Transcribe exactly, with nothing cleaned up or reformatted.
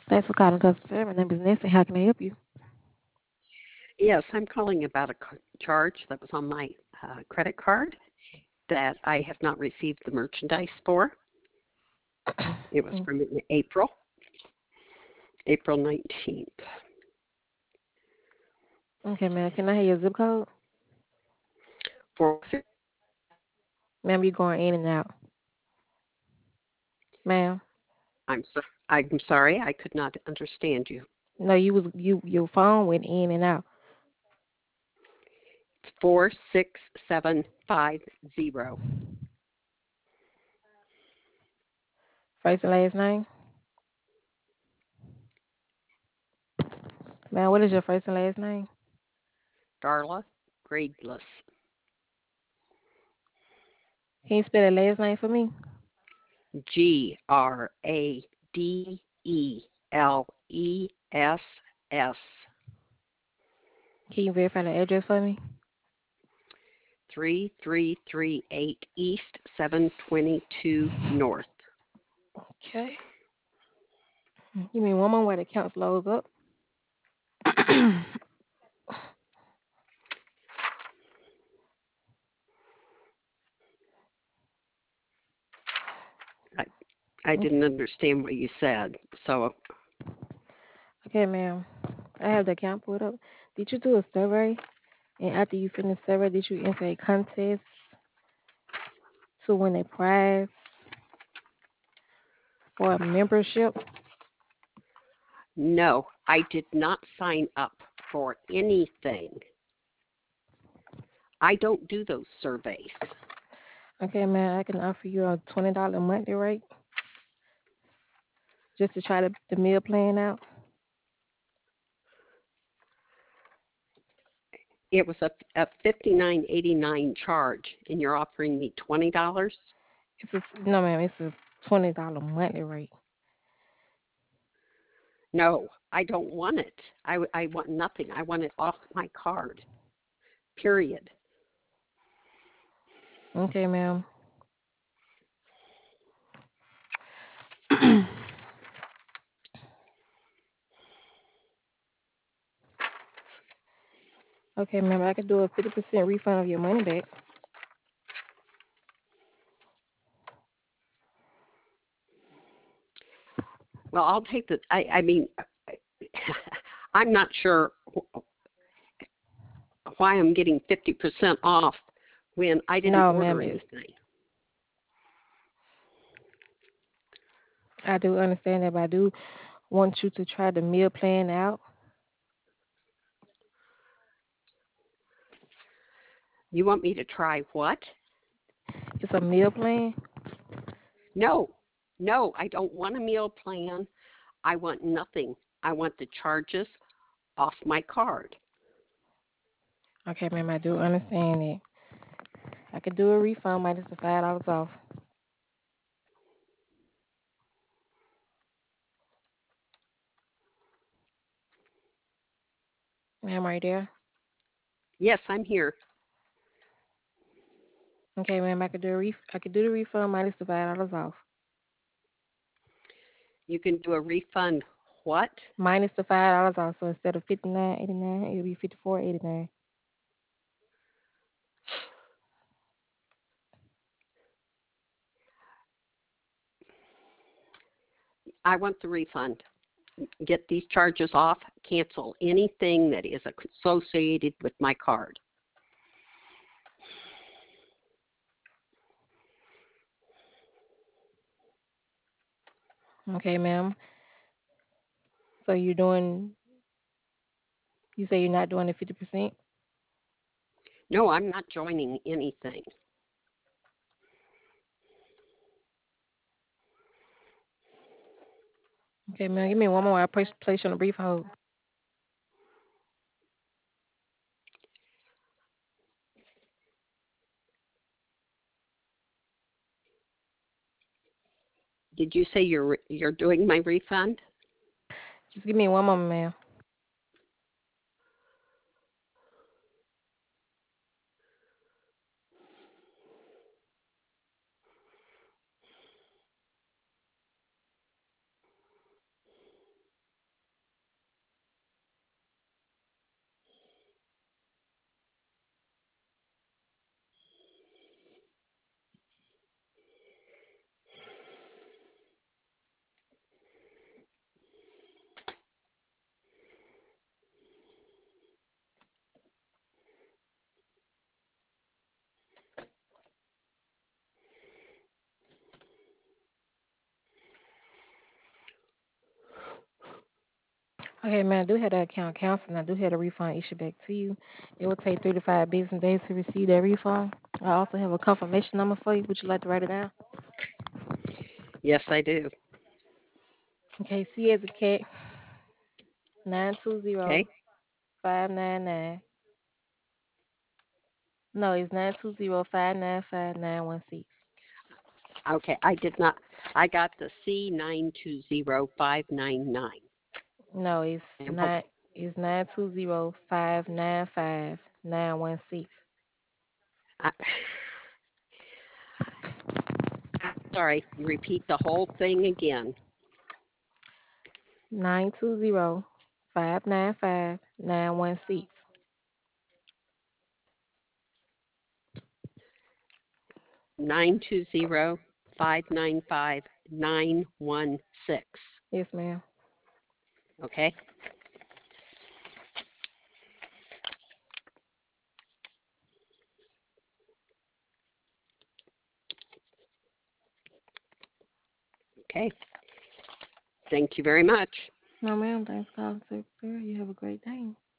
Thanks for calling customer service. My name is Nancy. How can I help you? Yes, I'm calling about a c- charge that was on my uh, credit card that I have not received the merchandise for. It was Mm, from in April, April nineteenth. Okay, ma'am. Can I have your zip code? For, Ma'am, you going in and out. Ma'am. I'm, so, I'm sorry, I could not understand you. No, you was you your phone went in and out. It's four six seven five zero. First and last name? Ma'am, what is your first and last name? Darla Gradeless. Can you spell the last name for me? G R A D E L E S S. Can you verify the address for me? three three three eight East, seven twenty-two North. Okay. Give me one more while the accounts loads up. Okay, I, I didn't understand what you said, so okay, ma'am. I have the account pulled up. Did you do a survey? And after you finish the survey, did you enter a contest to win a prize for a membership? no, I did not sign up for anything. I don't do those surveys. Okay, man, I can offer you a twenty dollar monthly rate just to try the, the meal plan out. It was a, a fifty-nine eighty-nine charge, and you're offering me twenty dollars. It's a s- no, ma'am, it's a twenty dollar monthly rate. No, I don't want it. I, I want nothing. I want it off my card, period. Okay, ma'am. Okay, ma'am, I can do a fifty percent refund of your money back. Well, I'll take the, I, I mean, I'm not sure why I'm getting fifty percent off when I didn't No, order ma'am, it, anything. I do understand that, but I do want you to try the meal plan out. You want me to try what? It's a meal plan. No, no, I don't want a meal plan. I want nothing. I want the charges off my card. Okay, ma'am, I do understand it. I could do a refund minus the five dollars off. Ma'am, right there. Yes, I'm here. Okay, ma'am, I could do a ref- I could do the refund minus the five dollars off. You can do a refund. What? Minus the five dollars off. So instead of fifty nine eighty nine, it'll be fifty four eighty nine. I want the refund. Get these charges off. Cancel anything that is associated with my card. Okay, ma'am. So you're doing you say you're not doing the fifty percent? No, I'm not joining anything. Okay, ma'am. Give me one more. I place place you on a brief hold. Did you say you're you're doing my refund? Just give me one moment, ma'am. Okay, man, I do have that account canceled, and I do have a refund issued back to you. It will take three to five business days to receive that refund. I also have a confirmation number for you. Would you like to write it down? Yes, I do. Okay, C as a cat, nine two zero Okay. five nine nine. No, it's nine two zero five nine five nine one six. Okay. I did not. I got the C nine two zero five nine nine. No, it's And what? nine. It's nine two zero five nine five nine one six. I, sorry. Repeat the whole thing again. Nine two zero five nine five nine one six. Nine two zero five nine five nine one six. Yes, ma'am. Okay. Okay. Thank you very much. No, ma'am. Thanks for calling, Secretary. You have a great day.